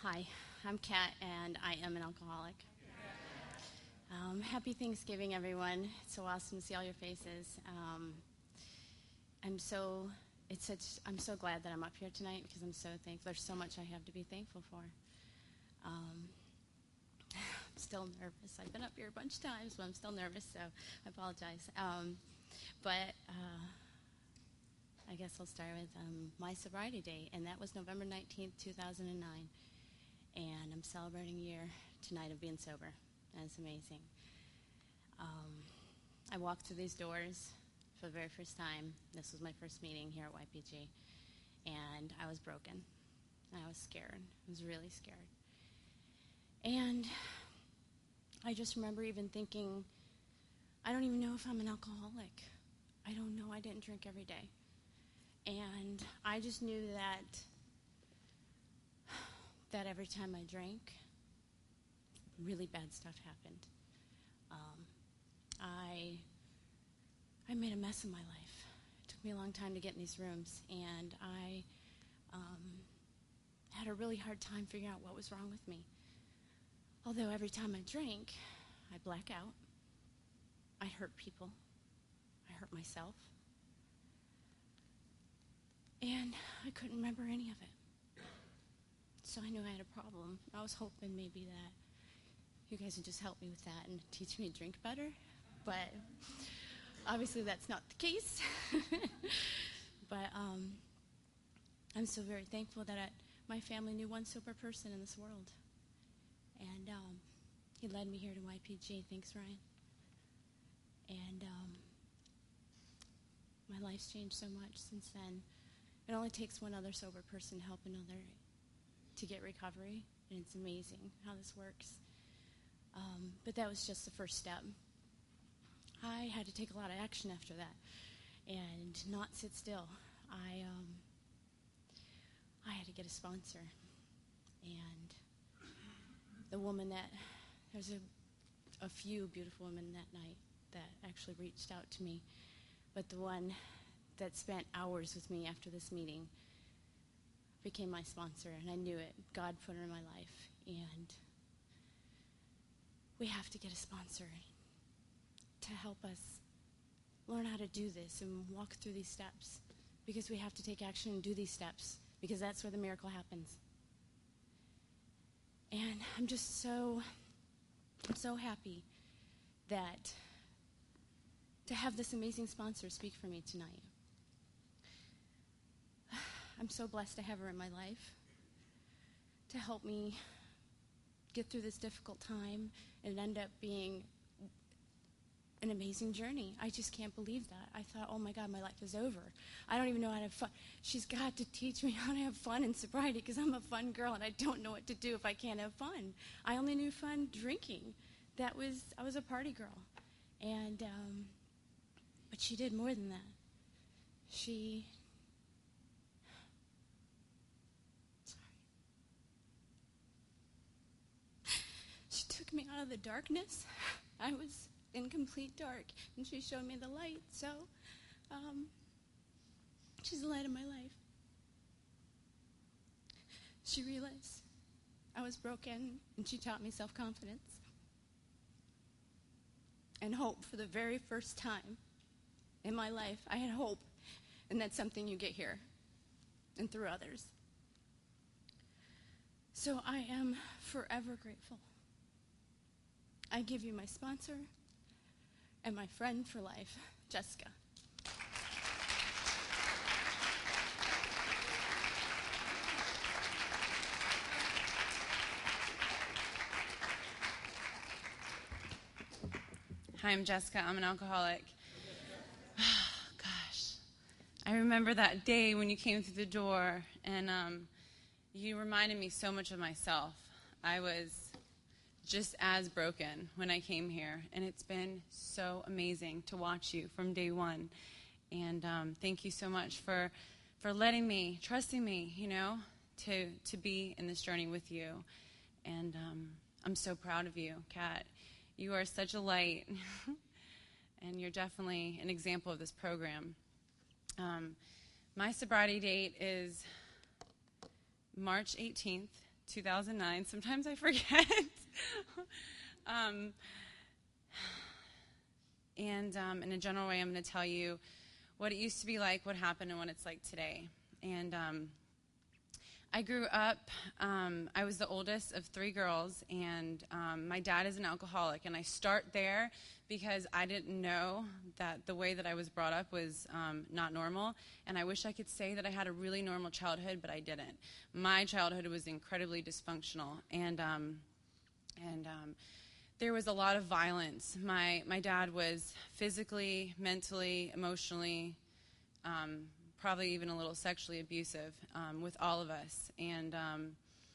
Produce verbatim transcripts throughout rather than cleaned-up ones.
Hi, I'm Kat, and I am an alcoholic. Um, happy Thanksgiving, everyone. It's so awesome to see all your faces. Um, I'm so it's such I'm so glad that I'm up here tonight because I'm so thankful. There's so much I have to be thankful for. Um, I'm still nervous. I've been up here a bunch of times, but I'm still nervous, so I apologize. Um, but uh, I guess I'll start with um, my sobriety date, and that was November nineteenth, two thousand nine. And I'm celebrating a year tonight of being sober, and it's amazing. Um, I walked through these doors for the very first time. This was my first meeting here at Y P G, and I was broken. I was scared. I was really scared. And I just remember even thinking, I don't even know if I'm an alcoholic. I don't know. I didn't drink every day. And I just knew that that every time I drank, really bad stuff happened. Um, I I made a mess of my life. It took me a long time to get in these rooms, and I um, had a really hard time figuring out what was wrong with me. Although every time I drank, I'd black out. I hurt people. I hurt myself. And I couldn't remember any of it. So I knew I had a problem. I was hoping maybe that you guys would just help me with that and teach me to drink better. But obviously that's not the case. But um, I'm so very thankful that I, my family knew one sober person in this world. And um, he led me here to Y P G. Thanks, Ryan. And um, my life's changed so much since then. It only takes one other sober person to help another to get recovery, and it's amazing how this works. Um, but that was just the first step. I had to take a lot of action after that and not sit still. I um, I had to get a sponsor, and the woman that, there's a, a few beautiful women that night that actually reached out to me, but the one that spent hours with me after this meeting became my sponsor, and I knew it. God put her in my life, and we have to get a sponsor to help us learn how to do this and walk through these steps, because we have to take action and do these steps, because that's where the miracle happens. And I'm just so, I'm so happy that to have this amazing sponsor speak for me tonight. I'm so blessed to have her in my life to help me get through this difficult time and end up being an amazing journey. I just can't believe that. I thought, oh my God, my life is over. I don't even know how to have fun. She's got to teach me how to have fun in sobriety, because I'm a fun girl and I don't know what to do if I can't have fun. I only knew fun drinking. That was, I was a party girl. And, um, but she did more than that. She... She took me out of the darkness. I was in complete dark, and she showed me the light. So um, she's the light of my life. She realized I was broken, and she taught me self-confidence and hope. For the very first time in my life, I had hope, and that's something you get here and through others. So I am forever grateful. I give you my sponsor and my friend for life, Jessica. Hi, I'm Jessica. I'm an alcoholic. Oh, gosh. I remember that day when you came through the door, and um, you reminded me so much of myself. I was just as broken when I came here, and it's been so amazing to watch you from day one. And um, thank you so much for for letting me, trusting me, you know, to to be in this journey with you. And um, I'm so proud of you, Kat. You are such a light, and you're definitely an example of this program. Um, my sobriety date is March eighteenth, two thousand nine. Sometimes I forget. um, and um, in a general way, I'm going to tell you what it used to be like, what happened, and what it's like today. And um, I grew up, um, I was the oldest of three girls, and um, my dad is an alcoholic. And I start there because I didn't know that the way that I was brought up was um, not normal. And I wish I could say that I had a really normal childhood, but I didn't. My childhood was incredibly dysfunctional. And um, and um, there was a lot of violence. My, my dad was physically, mentally, emotionally, um, probably even a little sexually abusive um, with all of us. And um,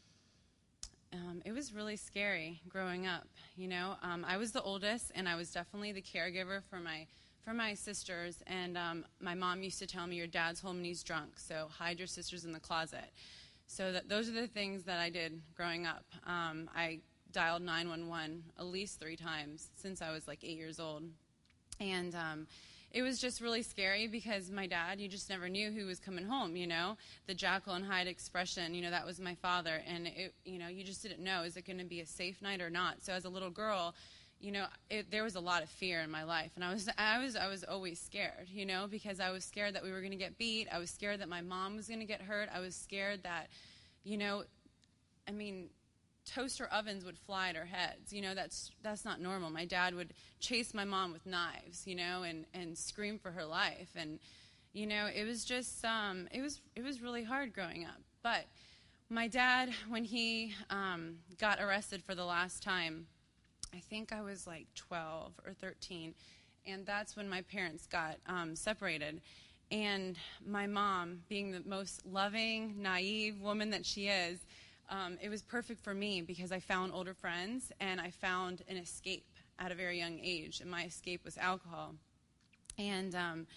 um, it was really scary growing up, you know. Um, I was the oldest, and I was definitely the caregiver for my for my sisters. And um, my mom used to tell me, your dad's home and he's drunk, so hide your sisters in the closet. So that those are the things that I did growing up. Um, I dialed nine one one at least three times since I was like eight years old. And um, it was just really scary because my dad, you just never knew who was coming home, you know. The Jekyll and Hyde expression, you know, that was my father. And, it, you know, you just didn't know, is it going to be a safe night or not? So as a little girl, you know, it, there was a lot of fear in my life. And I was, I was, I was always scared, you know, because I was scared that we were going to get beat. I was scared that my mom was going to get hurt. I was scared that, you know, I mean, toaster ovens would fly at our heads. You know, that's that's not normal. My dad would chase my mom with knives, you know, and, and scream for her life. And, you know, it was just, um, it was it was really hard growing up. But my dad, when he um, got arrested for the last time, I think I was like twelve or thirteen, and that's when my parents got um, separated. And my mom, being the most loving, naive woman that she is, Um, it was perfect for me because I found older friends and I found an escape at a very young age, and my escape was alcohol. And um,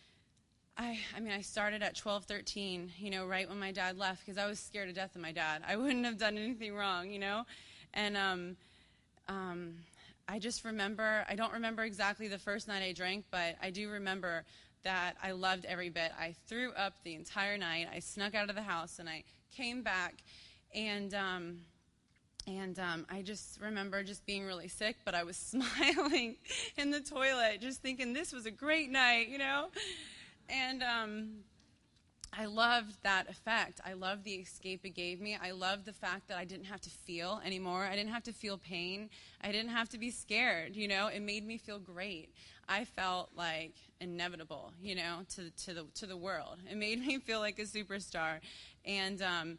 I, I mean, I started at twelve, thirteen, you know, right when my dad left, because I was scared to death of my dad. I wouldn't have done anything wrong, you know. And um, um, I just remember, I don't remember exactly the first night I drank, but I do remember that I loved every bit. I threw up the entire night. I snuck out of the house and I came back. And um, and um, I just remember just being really sick, but I was smiling in the toilet, just thinking this was a great night, you know. And um, I loved that effect. I loved the escape it gave me. I loved the fact that I didn't have to feel anymore. I didn't have to feel pain. I didn't have to be scared, you know. It made me feel great. I felt like inevitable, you know, to to the to the world. It made me feel like a superstar. And um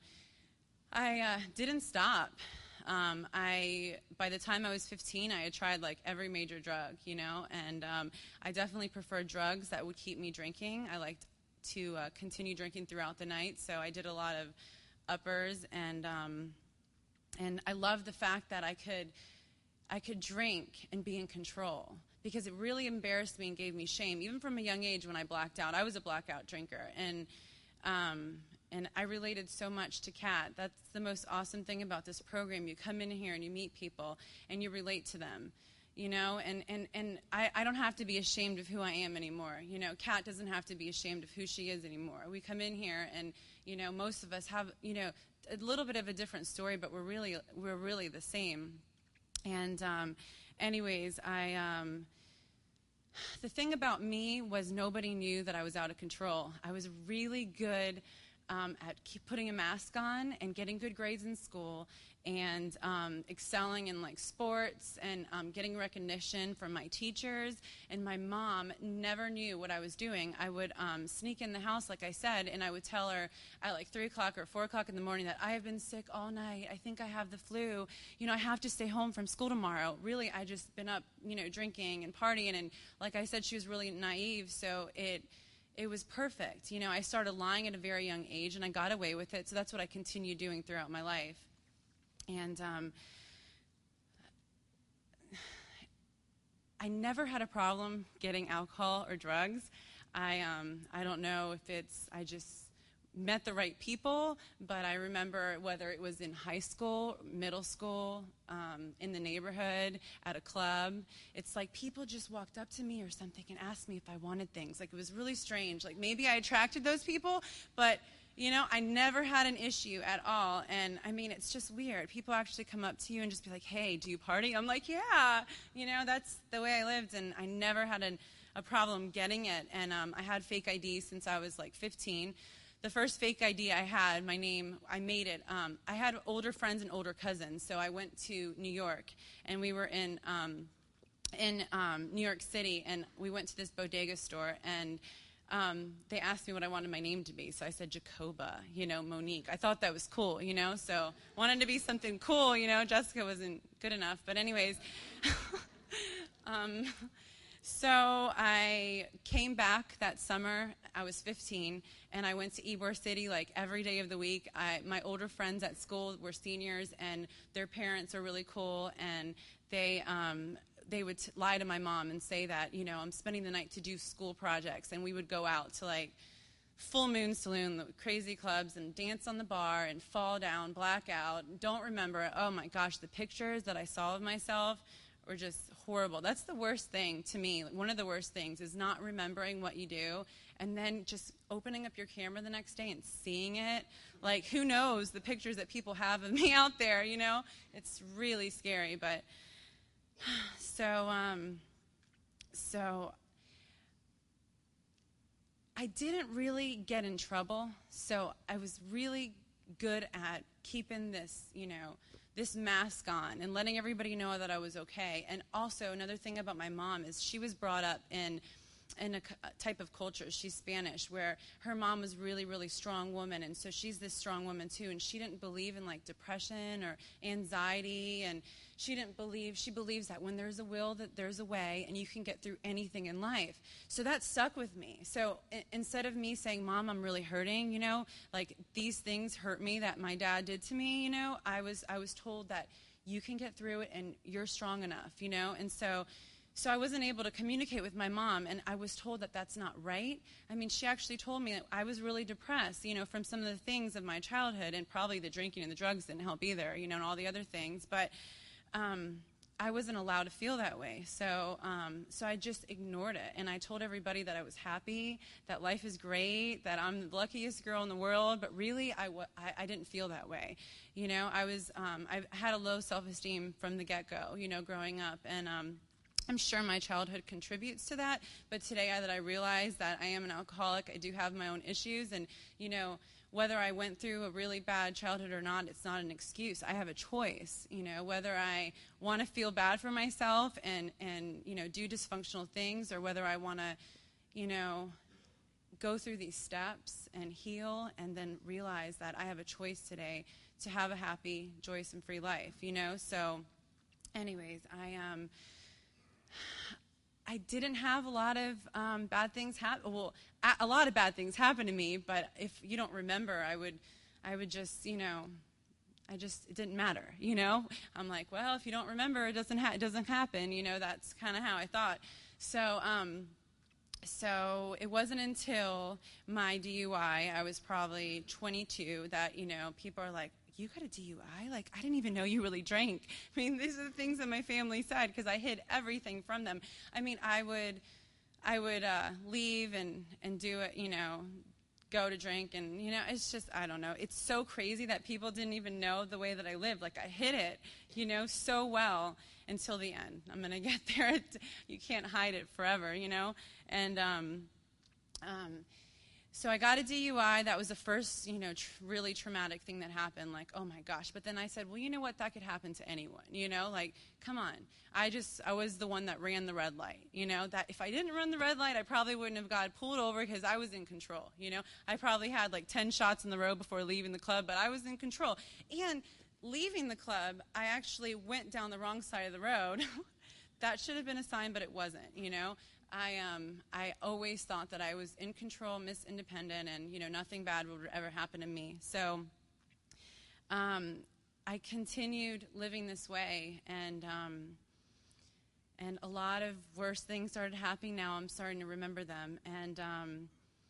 I uh, didn't stop. Um, I by the time I was fifteen, I had tried like every major drug, you know, and um, I definitely preferred drugs that would keep me drinking. I liked to uh, continue drinking throughout the night, so I did a lot of uppers, and um, and I loved the fact that I could I could drink and be in control, because it really embarrassed me and gave me shame, even from a young age when I blacked out. I was a blackout drinker, and um, And I related so much to Kat. That's the most awesome thing about this program. You come in here and you meet people and you relate to them, you know, and, and, and I, I don't have to be ashamed of who I am anymore. You know, Kat doesn't have to be ashamed of who she is anymore. We come in here and, you know, most of us have, you know, a little bit of a different story, but we're really, we're really the same. And um, anyways, I... Um, the thing about me was nobody knew that I was out of control. I was really good Um, at keep putting a mask on and getting good grades in school, and um, excelling in like sports, and um, getting recognition from my teachers. And my mom never knew what I was doing. I would um, sneak in the house, like I said, and I would tell her at like three o'clock or four o'clock in the morning that I have been sick all night. I think I have the flu. You know, I have to stay home from school tomorrow. Really, I just been up, you know, drinking and partying. And like I said, she was really naive, so it. It was perfect. You know, I started lying at a very young age, and I got away with it, so that's what I continued doing throughout my life. And um, I never had a problem getting alcohol or drugs. I um, I don't know if it's, I just met the right people, but I remember whether it was in high school, middle school, um, in the neighborhood, at a club, it's like people just walked up to me or something and asked me if I wanted things. Like, it was really strange. Like, maybe I attracted those people, but You know, I never had an issue at all. And, I mean, it's just weird. People actually come up to you and just be like, hey, do you party? I'm like, yeah. You know, that's the way I lived, and I never had an, a problem getting it. And um, I had fake I D since I was, like, fifteen. The first fake I D I had, my name, I made it. Um, I had older friends and older cousins, so I went to New York, and we were in um, in um, New York City, and we went to this bodega store, and Um, they asked me what I wanted my name to be, so I said Jacoba, you know, Monique. I thought that was cool, you know, so wanted to be something cool, you know. Jessica wasn't good enough, but anyways. um, so I came back that summer. I was fifteen, and I went to Ybor City like every day of the week. I, my older friends at school were seniors, and their parents are really cool, and they um, they would t- lie to my mom and say that, you know, I'm spending the night to do school projects, and we would go out to, like, Full Moon Saloon, the crazy clubs, and dance on the bar and fall down, black out, don't remember it. Oh, my gosh, the pictures that I saw of myself were just horrible. That's the worst thing to me. One of the worst things is not remembering what you do and then just opening up your camera the next day and seeing it. Like, who knows the pictures that people have of me out there, you know? It's really scary, but... So, um, so I didn't really get in trouble, so I was really good at keeping this, you know, this mask on and letting everybody know that I was okay. And also, another thing about my mom is she was brought up in in a type of culture, she's Spanish, where her mom was really, really strong woman, and so she's this strong woman too, and she didn't believe in, like, depression or anxiety, and she didn't believe, she believes that when there's a will, that there's a way, and you can get through anything in life. So that stuck with me. So I- instead of me saying, Mom, I'm really hurting, you know, like, these things hurt me that my dad did to me, you know, I was, I was told that you can get through it, and you're strong enough, you know, and so So I wasn't able to communicate with my mom, and I was told that that's not right. I mean, she actually told me that I was really depressed, you know, from some of the things of my childhood, and probably the drinking and the drugs didn't help either, you know, and all the other things. But um, I wasn't allowed to feel that way. So um, so I just ignored it, and I told everybody that I was happy, that life is great, that I'm the luckiest girl in the world. But really, I, w- I, I didn't feel that way. You know, I was um, I had a low self-esteem from the get-go, you know, growing up, and um I'm sure my childhood contributes to that, but today I, that I realize that I am an alcoholic, I do have my own issues, and, you know, whether I went through a really bad childhood or not, it's not an excuse. I have a choice, you know, whether I want to feel bad for myself and, and, you know, do dysfunctional things, or whether I want to, you know, go through these steps and heal and then realize that I have a choice today to have a happy, joyous, and free life, you know. So anyways, I um. I didn't have a lot of um, bad things happen. Well, a, a lot of bad things happened to me, but if you don't remember, I would, I would just, you know, I just, it didn't matter, you know. I'm like, well, if you don't remember, it doesn't, ha- it doesn't happen, you know. That's kind of how I thought. So, um, so it wasn't until my D U I, I was probably twenty-two, that, you know, people are like, you got a D U I? Like, I didn't even know you really drank. I mean, these are the things that my family said, because I hid everything from them. I mean, I would I would uh, leave and, and do it, you know, go to drink, and, you know, it's just, I don't know. It's so crazy that people didn't even know the way that I lived. Like, I hid it, you know, so well until the end. I'm going to get there. You can't hide it forever, you know. And, um, um, So I got a D U I. That was the first, you know, tr- really traumatic thing that happened. Like, oh, my gosh. But then I said, well, you know what? That could happen to anyone, you know? Like, come on. I just, I was the one that ran the red light, you know? That if I didn't run the red light, I probably wouldn't have got pulled over, because I was in control, you know? I probably had, like, ten shots in the road before leaving the club, but I was in control. And leaving the club, I actually went down the wrong side of the road. That should have been a sign, but it wasn't, you know? I um I always thought that I was in control, Miss Independent, and, you know, nothing bad would ever happen to me. So um, I continued living this way, and um, and a lot of worse things started happening. Now I'm starting to remember them. And um,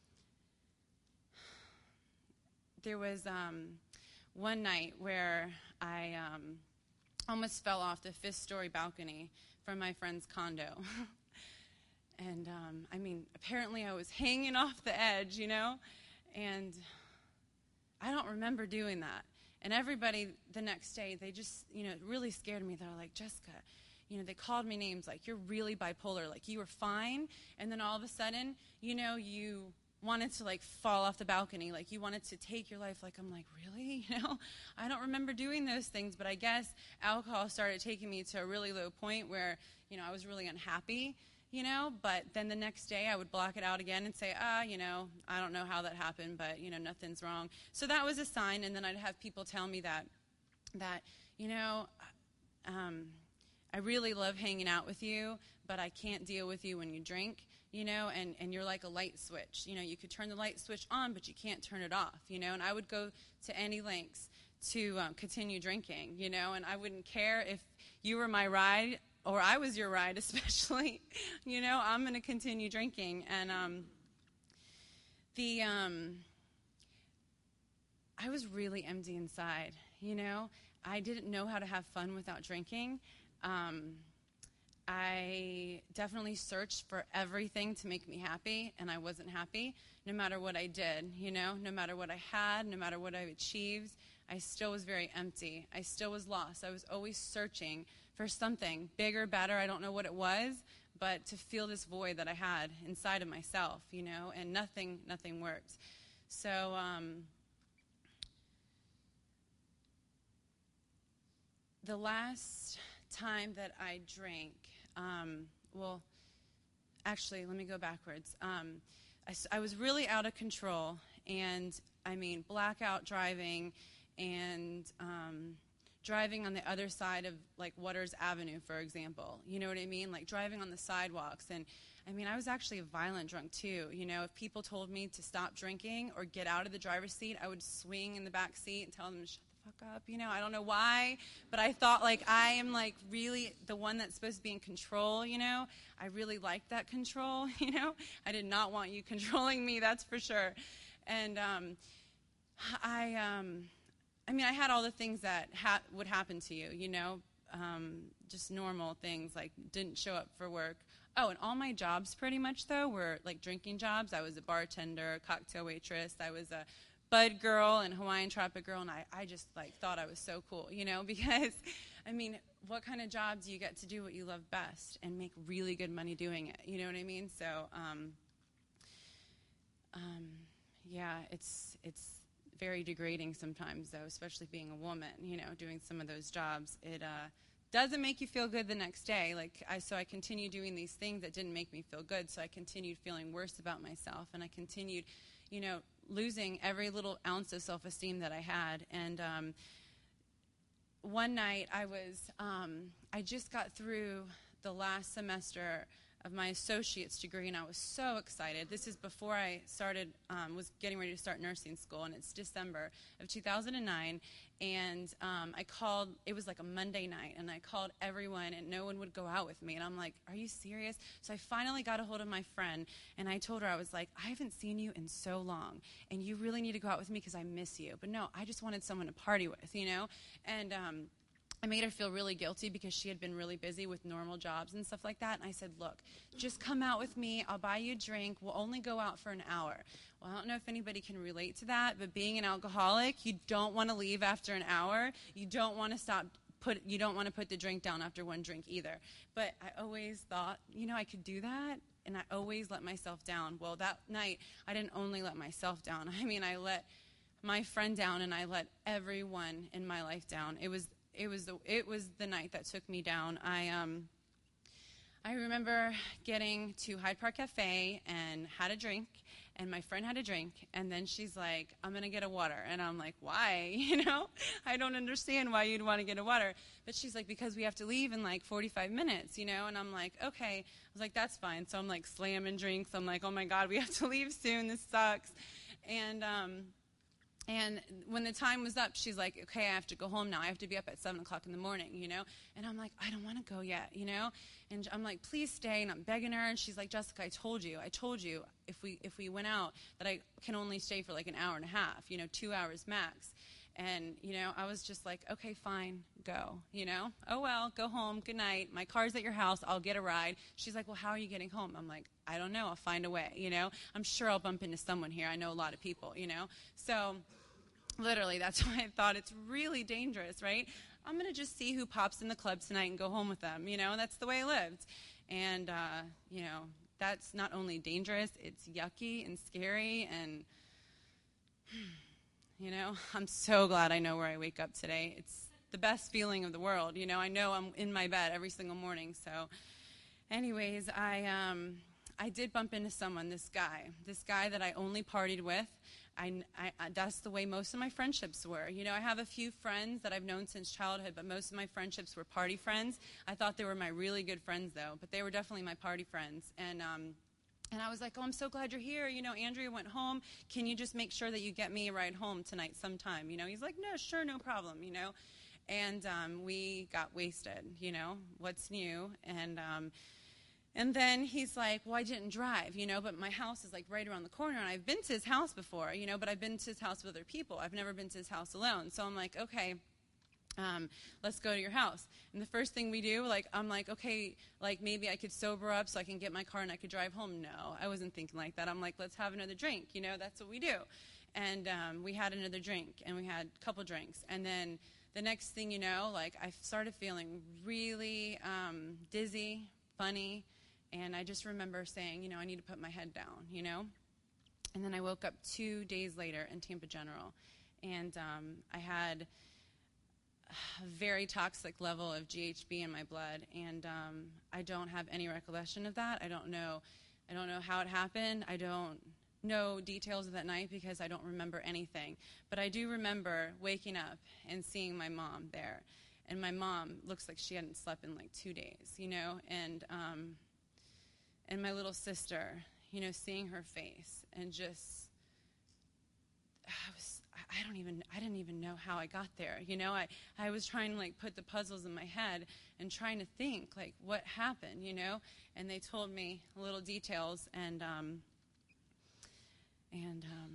there was um, one night where I um, almost fell off the fifth-story balcony from my friend's condo. And, um, I mean, apparently I was hanging off the edge, you know, and I don't remember doing that. And everybody the next day, they just, you know, it really scared me. They're like, Jessica, you know, they called me names like, you're really bipolar. Like, you were fine, and then all of a sudden, you know, you wanted to, like, fall off the balcony. Like, you wanted to take your life. Like, I'm like, really? You know, I don't remember doing those things. But I guess alcohol started taking me to a really low point where, you know, I was really unhappy, you know. But then the next day I would block it out again and say, ah, you know, I don't know how that happened, but, you know, nothing's wrong. So that was a sign. And then I'd have people tell me that, that, you know, um, I really love hanging out with you, but I can't deal with you when you drink, you know, and, and you're like a light switch. You know, you could turn the light switch on, but you can't turn it off, you know. And I would go to any lengths to um, continue drinking, you know, and I wouldn't care if you were my ride or I was your ride especially, you know, I'm going to continue drinking. And um, the um, I was really empty inside, you know. I didn't know how to have fun without drinking. Um, I definitely searched for everything to make me happy, and I wasn't happy no matter what I did, you know, no matter what I had, no matter what I achieved. I still was very empty. I still was lost. I was always searching for something bigger, better. I don't know what it was, but to fill this void that I had inside of myself, you know, and nothing, nothing worked. So, um, the last time that I drank, um, well, actually, let me go backwards. Um, I, I was really out of control, and, I mean, blackout driving, and um, driving on the other side of, like, Waters Avenue, for example. You know what I mean? Like, driving on the sidewalks. And, I mean, I was actually a violent drunk, too. You know, if people told me to stop drinking or get out of the driver's seat, I would swing in the back seat and tell them to shut fuck up, you know. I don't know why, but I thought, like, I am, like, really the one that's supposed to be in control, you know. I really liked that control, you know. I did not want you controlling me, that's for sure. And um, I, um, I mean, I had all the things that ha- would happen to you, you know, um, just normal things, like didn't show up for work. Oh, and all my jobs pretty much, though, were, like, drinking jobs. I was a bartender, cocktail waitress. I was a Bud girl and Hawaiian Tropic girl, and I, I just, like, thought I was so cool, you know, because, I mean, what kind of job do you get to do what you love best and make really good money doing it, you know what I mean? So, um, um, yeah, it's it's very degrading sometimes, though, especially being a woman, you know, doing some of those jobs. It uh, doesn't make you feel good the next day. Like, I, so I continued doing these things that didn't make me feel good, so I continued feeling worse about myself, and I continued, you know, losing every little ounce of self-esteem that I had. And um, one night I was, um, I just got through the last semester of my associate's degree, and I was so excited. This is before I started, um, was getting ready to start nursing school, and it's December of two thousand nine, and um, I called, it was like a Monday night, and I called everyone, and no one would go out with me, and I'm like, are you serious? So I finally got a hold of my friend, and I told her, I was like, I haven't seen you in so long, and you really need to go out with me because I miss you. But no, I just wanted someone to party with, you know, and um, I made her feel really guilty because she had been really busy with normal jobs and stuff like that. And I said, look, just come out with me. I'll buy you a drink. We'll only go out for an hour. Well, I don't know if anybody can relate to that, but being an alcoholic, you don't want to leave after an hour. You don't want to stop. Put, you don't want to put the drink down after one drink either. But I always thought, you know, I could do that, and I always let myself down. Well, that night, I didn't only let myself down. I mean, I let my friend down, and I let everyone in my life down. It was It was the it was the night that took me down. I um I remember getting to Hyde Park Cafe and had a drink, and my friend had a drink, and then she's like, I'm going to get a water. And I'm like, why? You know, I don't understand why you'd want to get a water. But she's like, because we have to leave in like forty-five minutes, you know. And I'm like, okay. I was like, that's fine. So I'm like slamming drinks. I'm like, oh my God, we have to leave soon. This sucks. And um And when the time was up, she's like, okay, I have to go home now. I have to be up at seven o'clock in the morning, you know. And I'm like, I don't want to go yet, you know. And I'm like, please stay. And I'm begging her. And she's like, Jessica, I told you. I told you if we if we went out that I can only stay for like an hour and a half, you know, two hours max. And, you know, I was just like, okay, fine, go, you know. Oh, well, go home. Good night. My car's at your house. I'll get a ride. She's like, well, how are you getting home? I'm like, I don't know. I'll find a way, you know. I'm sure I'll bump into someone here. I know a lot of people, you know. So Literally, that's why I thought it's really dangerous, right? I'm going to just see who pops in the club tonight and go home with them, you know? That's the way I lived. And, uh, you know, that's not only dangerous, it's yucky and scary, and, you know, I'm so glad I know where I wake up today. It's the best feeling of the world, you know? I know I'm in my bed every single morning, so anyways, I, um, I did bump into someone, this guy, this guy that I only partied with. I, I, that's the way most of my friendships were. You know, I have a few friends that I've known since childhood, but most of my friendships were party friends. I thought they were my really good friends, though, but they were definitely my party friends. And um, and I was like, oh, I'm so glad you're here. You know, Andrea went home. Can you just make sure that you get me a ride home tonight sometime? You know, he's like, no, sure, no problem, you know. And um, we got wasted, you know, what's new? And um And then he's like, well, I didn't drive, you know, but my house is like right around the corner, and I've been to his house before, you know, but I've been to his house with other people. I've never been to his house alone. So I'm like, okay, um, let's go to your house. And the first thing we do, like, I'm like, okay, like maybe I could sober up so I can get my car and I could drive home. No, I wasn't thinking like that. I'm like, let's have another drink, you know, that's what we do. And um, we had another drink, and we had a couple drinks. And then the next thing you know, like, I started feeling really um, dizzy, funny. And I just remember saying, you know, I need to put my head down, you know. And then I woke up two days later in Tampa General. And um, I had a very toxic level of G H B in my blood. And um, I don't have any recollection of that. I don't know. I don't know how it happened. I don't know details of that night because I don't remember anything. But I do remember waking up and seeing my mom there. And my mom looks like she hadn't slept in like two days, you know. And... Um, And my little sister, you know, seeing her face, and just, I was, I don't even, I didn't even know how I got there. You know, I, I was trying to like put the puzzles in my head and trying to think like what happened, you know, and they told me little details, and, um, and, um,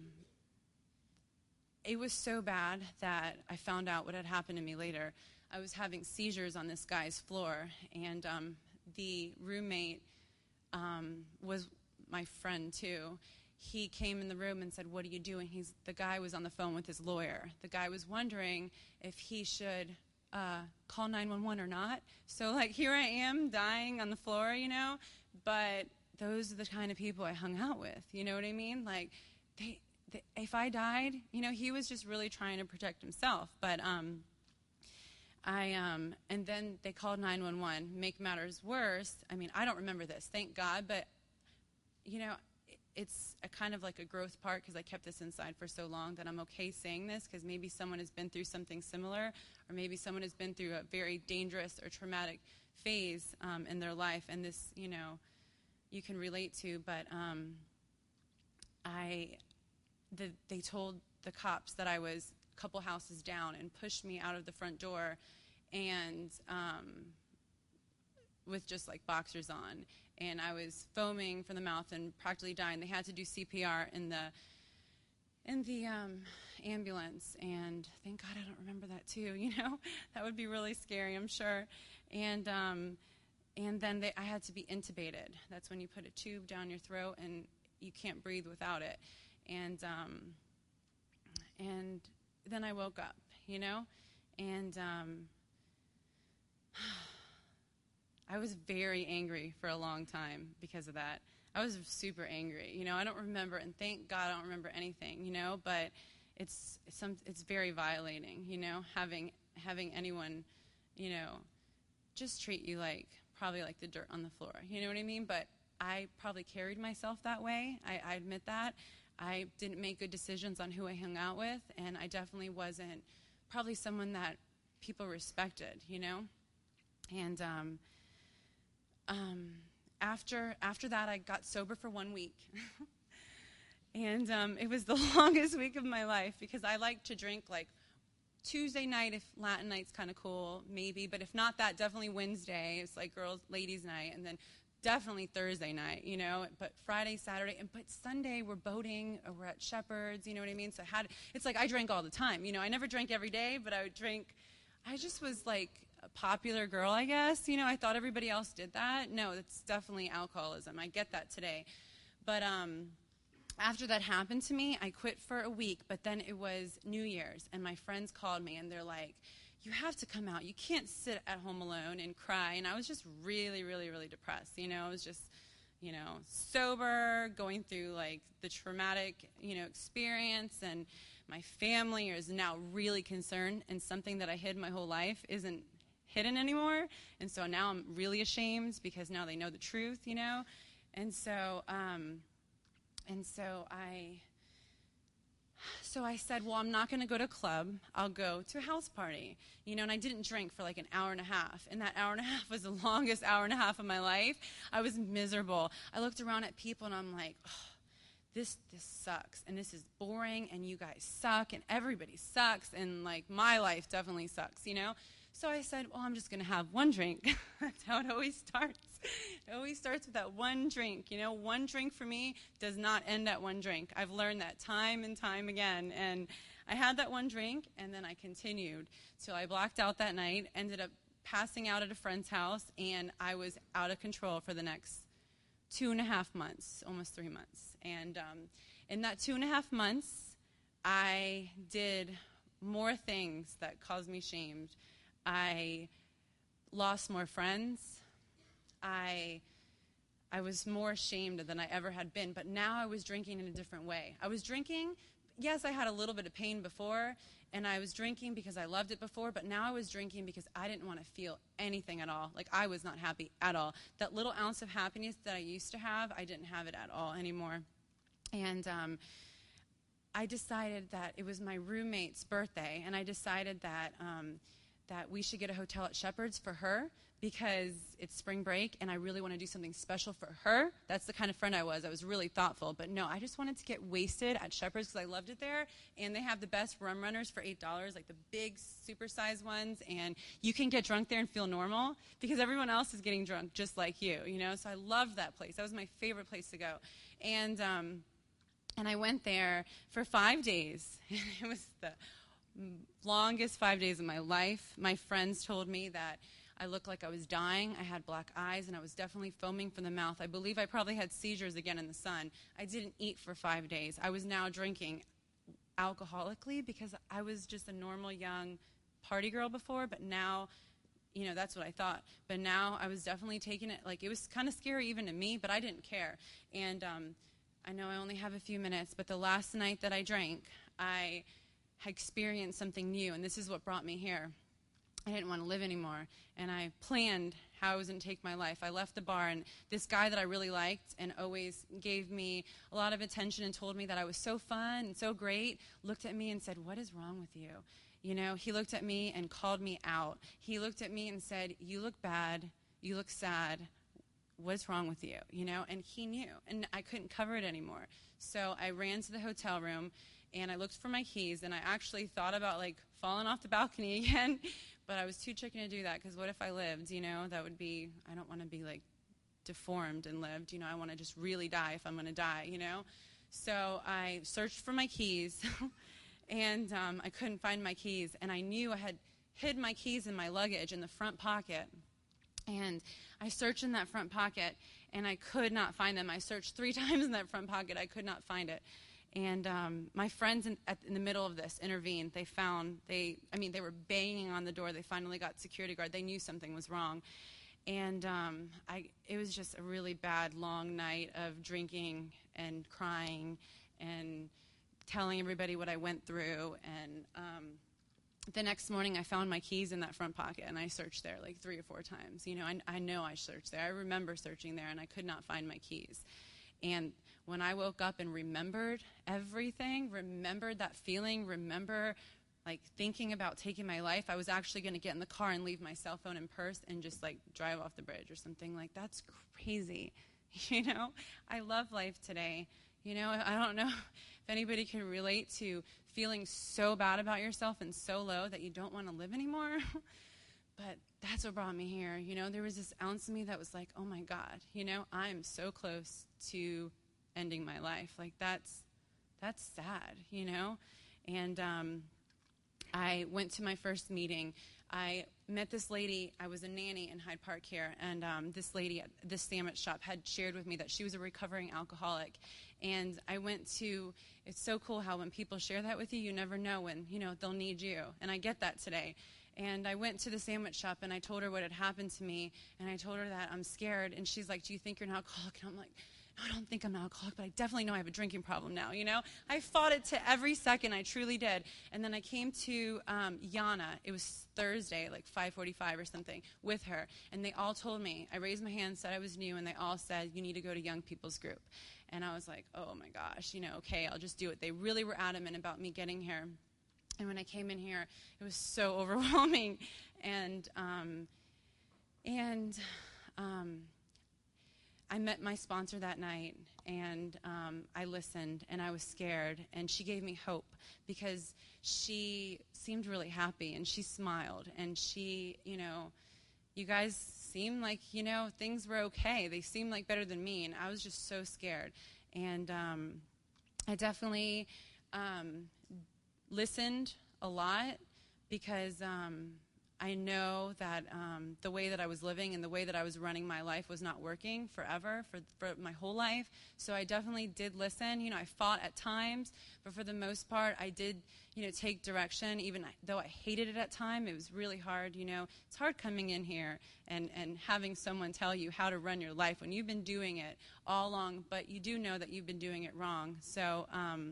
it was so bad that I found out what had happened to me later. I was having seizures on this guy's floor, and, um, the roommate, Um, was my friend too. He came in the room and said, what are you doing? He's, the guy was on the phone with his lawyer. The guy was wondering if he should uh, call nine one one or not. So, like, here I am dying on the floor, you know, but those are the kind of people I hung out with, you know what I mean? Like, they, they if I died, you know, he was just really trying to protect himself. But, um, I, um, and then they called nine one one. Make matters worse, I mean, I don't remember this, thank God, but, you know, it's a kind of like a growth part because I kept this inside for so long that I'm okay saying this because maybe someone has been through something similar, or maybe someone has been through a very dangerous or traumatic phase um, in their life, and this, you know, you can relate to, but um, I, the, they told the cops that I was a couple houses down and pushed me out of the front door, and um, with just like boxers on, and I was foaming from the mouth and practically dying. They had to do C P R in the in the um, ambulance, and thank God I don't remember that too. You know, that would be really scary, I'm sure. And um, and then they, I had to be intubated. That's when you put a tube down your throat and you can't breathe without it. And um, and then I woke up, you know, and um, I was very angry for a long time because of that. I was super angry, you know. I don't remember, and thank God I don't remember anything, you know. But it's it's some it's very violating, you know, having having anyone, you know, just treat you like probably like the dirt on the floor, you know what I mean? But I probably carried myself that way. I, I admit that. I didn't make good decisions on who I hung out with, and I definitely wasn't probably someone that people respected, you know. And um, um, after after that, I got sober for one week. And um, it was the longest week of my life because I like to drink like Tuesday night if Latin night's kind of cool, maybe. But if not that, definitely Wednesday. It's like girls, ladies night. And then definitely Thursday night, you know. But Friday, Saturday, and but Sunday we're boating or we're at Shepherd's, you know what I mean? So I had, it's like I drank all the time. You know, I never drank every day, but I would drink. I just was like a popular girl, I guess. You know, I thought everybody else did that. No, it's definitely alcoholism. I get that today. But um, after that happened to me, I quit for a week, but then it was New Year's, and my friends called me, and they're like, you have to come out. You can't sit at home alone and cry. And I was just really, really, really depressed. You know, I was just, you know, sober, going through, like, the traumatic, you know, experience, and my family is now really concerned, and something that I hid my whole life isn't hidden anymore. And so now I'm really ashamed because now they know the truth, you know. And so, um, and so I... So I said, well, I'm not going to go to a club. I'll go to a house party. You know, and I didn't drink for like an hour and a half. And that hour and a half was the longest hour and a half of my life. I was miserable. I looked around at people, and I'm like, oh, this this sucks. And this is boring, and you guys suck, and everybody sucks. And, like, my life definitely sucks, you know. So I said, well, I'm just going to have one drink. That's how it always starts. It always starts with that one drink. You know, one drink for me does not end at one drink. I've learned that time and time again. And I had that one drink, and then I continued till I blacked out that night, ended up passing out at a friend's house, and I was out of control for the next two and a half months, almost three months. And um, in that two and a half months, I did more things that caused me shame. I lost more friends. I I was more ashamed than I ever had been, but now I was drinking in a different way. I was drinking, yes, I had a little bit of pain before, and I was drinking because I loved it before, but now I was drinking because I didn't want to feel anything at all. Like, I was not happy at all. That little ounce of happiness that I used to have, I didn't have it at all anymore. And um, I decided that it was my roommate's birthday, and I decided that um, that we should get a hotel at Shepherd's for her because it's spring break, and I really want to do something special for her. That's the kind of friend I was. I was really thoughtful. But no, I just wanted to get wasted at Shepherd's because I loved it there, and they have the best rum runners for eight dollars, like the big, super-sized ones, and you can get drunk there and feel normal because everyone else is getting drunk just like you, you know? So I loved that place. That was my favorite place to go. And, um, and I went there for five days. It was the longest five days of my life. My friends told me that I looked like I was dying. I had black eyes, and I was definitely foaming from the mouth. I believe I probably had seizures again in the sun. I didn't eat for five days. I was now drinking alcoholically because I was just a normal young party girl before, but now, you know, that's what I thought. But now I was definitely taking it, like, it was kind of scary even to me, but I didn't care. And um, I know I only have a few minutes, but the last night that I drank, I had experienced something new, and this is what brought me here. I didn't want to live anymore, and I planned how I was going to take my life. I left the bar, and this guy that I really liked and always gave me a lot of attention and told me that I was so fun and so great, looked at me and said, what is wrong with you? You know, he looked at me and called me out. He looked at me and said, you look bad, you look sad, what's wrong with you? You know, and he knew, and I couldn't cover it anymore. So I ran to the hotel room, and I looked for my keys, and I actually thought about, like, falling off the balcony again, but I was too chicken to do that because what if I lived, you know? That would be, I don't want to be, like, deformed and lived. You know, I want to just really die if I'm going to die, you know? So I searched for my keys, and um, I couldn't find my keys, and I knew I had hid my keys in my luggage in the front pocket. And I searched in that front pocket, and I could not find them. I searched three times in that front pocket. I could not find it. And um, my friends in, at, in the middle of this intervened. They found, they, I mean, they were banging on the door. They finally got security guard. They knew something was wrong. And um, I, it was just a really bad, long night of drinking and crying and telling everybody what I went through. And um, the next morning, I found my keys in that front pocket, and I searched there like three or four times. You know, I, I know I searched there. I remember searching there, and I could not find my keys. And when I woke up and remembered everything, remembered that feeling, remember like thinking about taking my life, I was actually going to get in the car and leave my cell phone and purse and just like drive off the bridge or something. Like, that's crazy. You know, I love life today. You know, I don't know if anybody can relate to feeling so bad about yourself and so low that you don't want to live anymore. But that's what brought me here. You know, there was this ounce of me that was like, oh my God, you know, I'm so close to ending my life. Like, that's, that's sad, you know? And um, I went to my first meeting. I met this lady. I was a nanny in Hyde Park here, and um, this lady at this sandwich shop had shared with me that she was a recovering alcoholic. And I went to, it's so cool how when people share that with you, you never know when, you know, they'll need you. And I get that today. And I went to the sandwich shop, and I told her what had happened to me, and I told her that I'm scared. And she's like, do you think you're an alcoholic? And I'm like, no, I don't think I'm an alcoholic, but I definitely know I have a drinking problem now, you know? I fought it to every second. I truly did. And then I came to um, Yana. It was Thursday, like five forty-five or something, with her. And they all told me, I raised my hand, said I was new, and they all said, you need to go to young people's group. And I was like, oh, my gosh, you know, okay, I'll just do it. They really were adamant about me getting here. And when I came in here, it was so overwhelming. And, um, and, um, I met my sponsor that night, and um, I listened, and I was scared, and she gave me hope because she seemed really happy, and she smiled, and she, you know, you guys seemed like, you know, things were okay. They seemed like better than me, and I was just so scared. And um, I definitely um, listened a lot because um, I know that um, the way that I was living and the way that I was running my life was not working forever, for, for my whole life. So I definitely did listen. You know, I fought at times, but for the most part, I did, you know, take direction. Even though I hated it at times, it was really hard. You know, it's hard coming in here and, and having someone tell you how to run your life when you've been doing it all along, but you do know that you've been doing it wrong. So, um,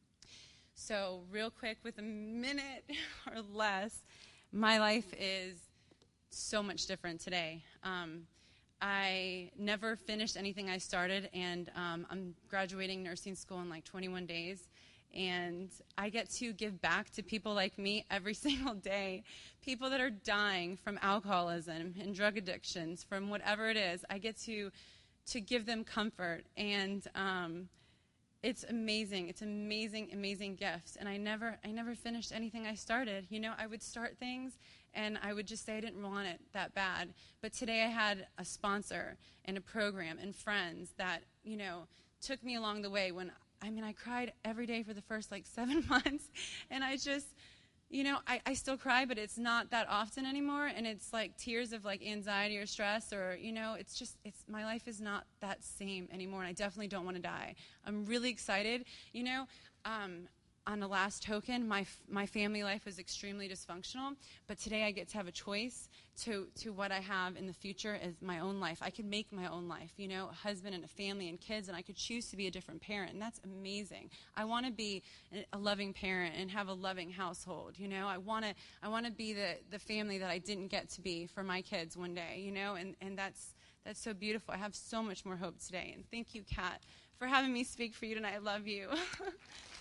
so real quick, with a minute or less, my life is so much different today. Um, I never finished anything I started, and um, I'm graduating nursing school in like twenty-one days, and I get to give back to people like me every single day, people that are dying from alcoholism and drug addictions, from whatever it is. I get to to give them comfort, and um, it's amazing. It's amazing, amazing gifts. And I never I never finished anything I started. You know, I would start things and I would just say I didn't want it that bad. But today I had a sponsor and a program and friends that, you know, took me along the way when, I mean, I cried every day for the first like seven months. And I just, you know, I, I still cry, but it's not that often anymore. And it's like tears of like anxiety or stress, or, you know, it's just, it's, my life is not that same anymore. And I definitely don't want to die. I'm really excited. You know, um, on the last token, my my family life was extremely dysfunctional, but today I get to have a choice to, to what I have in the future as my own life. I can make my own life, you know, a husband and a family and kids, and I could choose to be a different parent, and that's amazing. I want to be a loving parent and have a loving household, you know. I want to I want to be the, the family that I didn't get to be for my kids one day, you know, and, and that's that's so beautiful. I have so much more hope today, and thank you, Kat, for having me speak for you tonight. I love you.